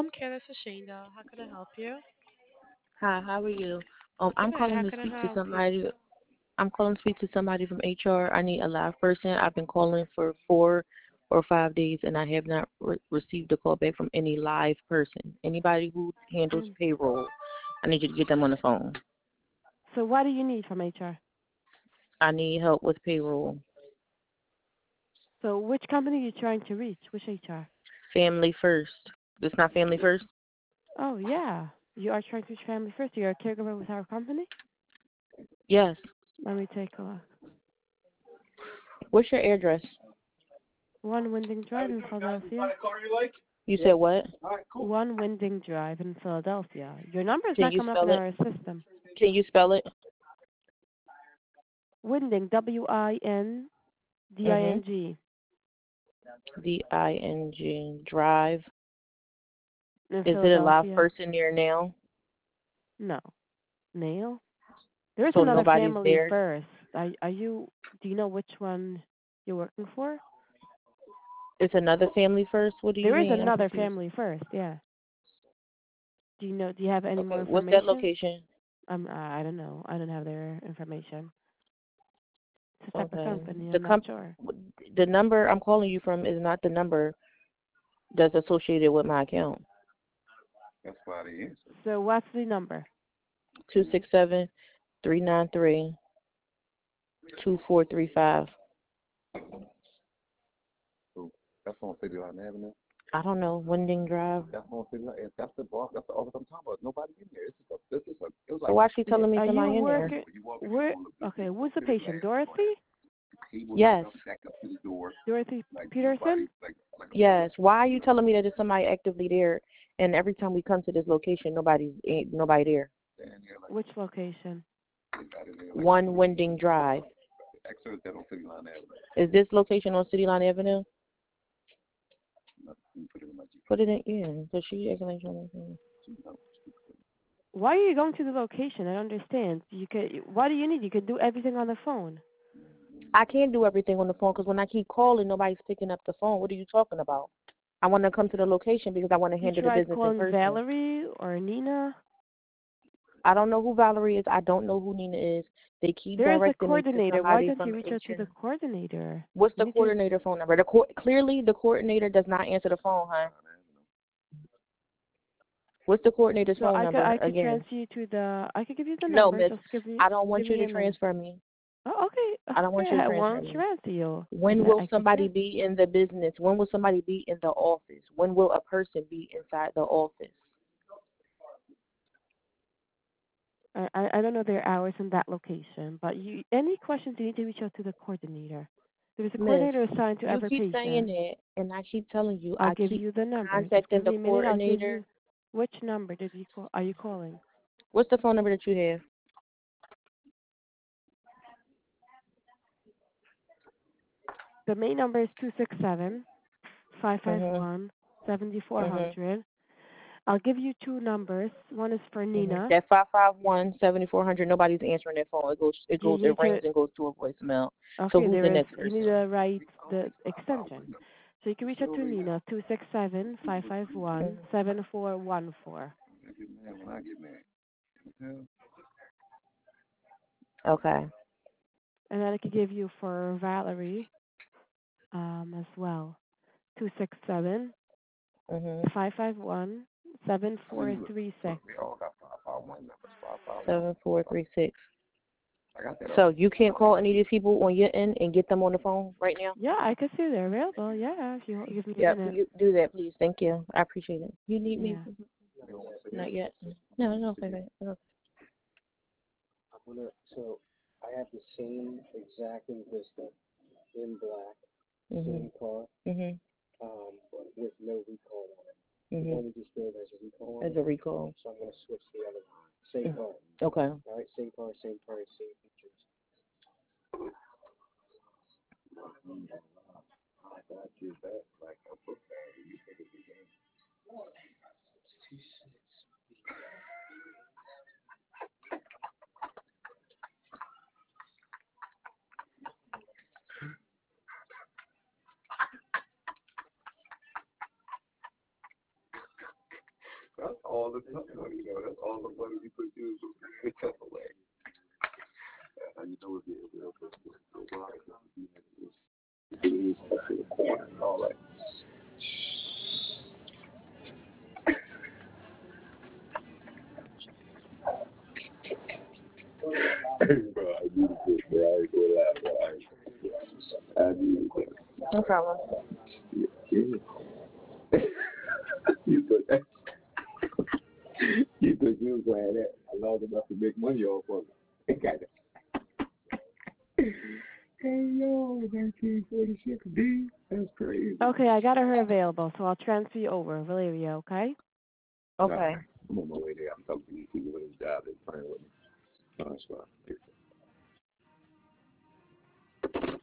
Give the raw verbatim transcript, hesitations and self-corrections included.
Okay, this is Shanda. How can I help you? Hi, how are you? Um, I'm Good. calling How to can I speak to help you? somebody. I'm calling to speak to somebody from H R. I need a live person. I've been calling for four or five days, and I have not re- received a call back from any live person. Anybody who handles Um, payroll, I need you to get them on the phone. so what do you need from H R? I need help with payroll. So which company are you trying to reach? Which H R? Family first. It's not family first? Oh yeah, you are trying to reach Family First. You're a caregiver with our company. Yes. Let me take a look. What's your address? One Winding Drive in Philadelphia. You said what? One Winding Drive in Philadelphia. Your number is Can not you coming up in spell it? our system. Can you spell it? Winding, W I N D I Mhm. N G. D I N G. Drive. In Is it a live Philadelphia. person there now? No. Nail. There is So another nobody's Family there. First. Are, are you? Do you know which one you're working for? It's another family first. What do you There is mean? I'm another confused. Family First. Yeah. Do you know? Do you have any more Okay, what's that information? location? Um, I don't know. I don't have their information. It's a separate Okay, company. the I'm not comp, sure. the number I'm calling you from is not the number that's associated with my account. So what's the number? Two six seven three nine three two four three five. I don't know. Winding Drive. So why she telling me Are you somebody in there? working? Where? Okay. Who's the patient? Dorothy? Yes. Dorothy Peterson? Yes. Why are you telling me that there's somebody actively there, and every time we come to this location, nobody's ain't nobody there? Which location? One Winding Drive. Is this location on City Line Avenue? Put it in, yeah, because she acting like she- Why are you going to the location? I don't understand. You could. What do you need? You could do everything on the phone. I can't do everything on the phone because when I keep calling, nobody's picking up the phone. What are you talking about? I want to come to the location because I want to You handle the tried business in calling person. Valerie or Nina? I don't know who Valerie is. I don't know who Nina is. They keep There is a directing me to coordinator. Why somebody don't you from reach out to H R. the coordinator? What's You the need to. coordinator phone number? The co- clearly, the coordinator does not answer the phone, huh? What's the coordinator's So phone I could number I could again? transfer you to the. I could give you the No, number. miss. Just give me I don't give want you me to your number. transfer me. Oh, okay. I don't want Okay. you to I transfer won't me. transfer you. I When said will I could somebody transfer. be in the business? When will somebody be in the office? When will a person be inside the office? I I I don't know their hours in that location, but you any questions you need to reach out to the coordinator. There is a Miss, coordinator assigned to you every keep saying patient. that, and I keep telling you, I'll I give keep you the number. Just contacting give the me a minute. I'll give coordinator. you which number did you call? Are you calling? What's the phone number that you have? The main number is two six seven five five Mhm. one seventy four Mhm. hundred. I'll give you two numbers. One is for Mhm. Nina. That five five one seventy four hundred. Nobody's answering that phone. It goes. It You goes. need It to. rings and goes to a voicemail. So Okay, who's the there is. next You need person? to write the extension. So you can reach out to Nina two six seven five five one Mhm. seven four one four. Okay. And then I could give you for Valerie um, as well. Two six seven Mhm. five five one seven four three six. Seven four three six. So you can't call any of these people on your end and get them on the phone right now? Yeah, I could see they're available. Yeah, if you give me a Yeah, minute. you do that, please. Thank you. I appreciate it. You need me? Yeah. Not yet. No, no, okay, okay. Okay. Mhm. Mhm. Mhm. As a recall. Mm. Okay. all the time. You know, that's all the money you put into the temple land. Uh, you know, if you if you're up to the corner and all that. Bro, I need to put, bro. I ain't gonna lie, bro. I, I need to put. No problem. Yeah, yeah. you put that. You think you was playing that? I lost enough to make money off of it. Got it. Hey yo, nineteen forty-six D. That's crazy. Okay, I got her available, so I'll transfer you over. Valeria, okay? Okay. I'm on my way there. I'm talking to these people with his job. They're playing with me. No, that's fine.